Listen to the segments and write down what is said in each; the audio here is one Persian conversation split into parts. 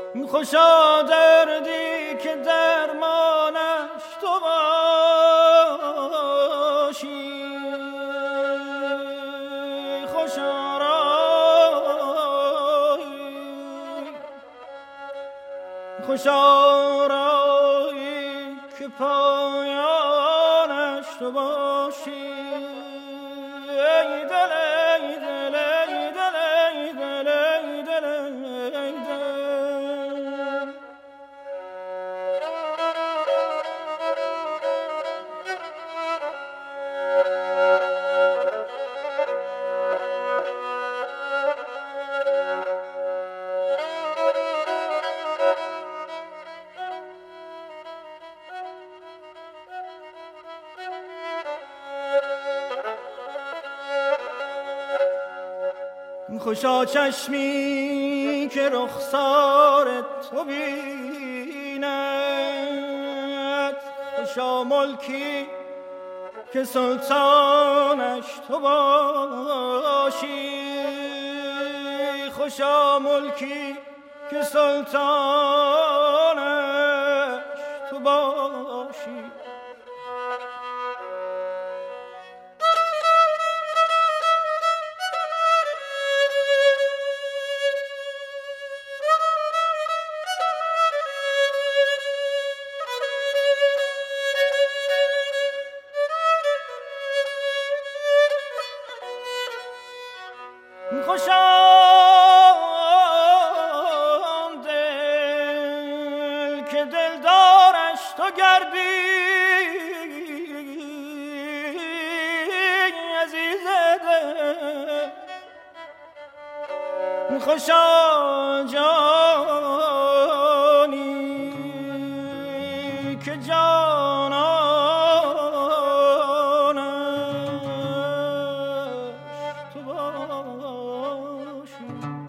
خوشا دردی که درمانش تو باشی، خوشا رایی، خوشا رایی که پایانش تو باشی. ای دل ای دل ای دل ای دل ای دل ای دل. خوشا چشمی که رخسار تو بیند، خوشا ملکی که سلطانش تو باشی، خوشا ملکی که سلطانش تو باشی. خوشا دل که دلدارش تو گردی، عزیز دل. خوشا جانی که جانانش تو باشی.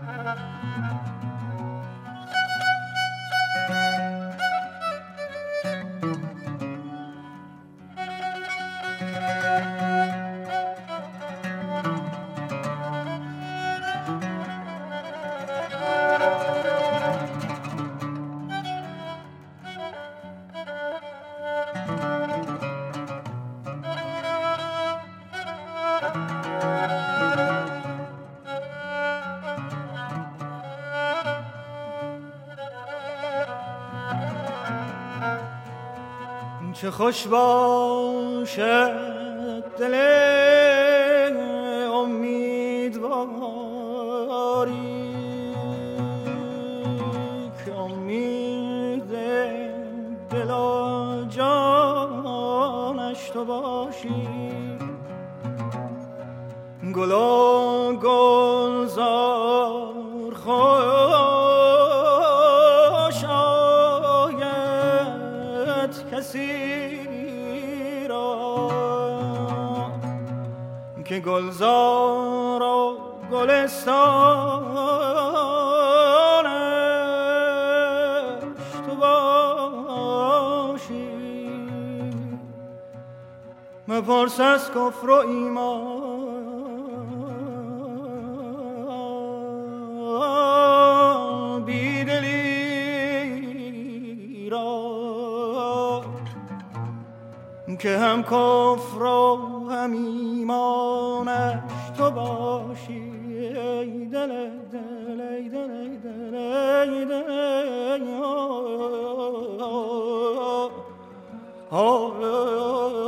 چه خوش باشد دل امیدواری که امید دل و جانش تو باشی. گل و گلزار خوش آید کسی که گلزار و گلستانش تو باشی. مپرس از کفر و ایمان بیدلی را که هم کفر و هم ایمانش تو باشی. ای دل دل ای دل ای دل ای دل ای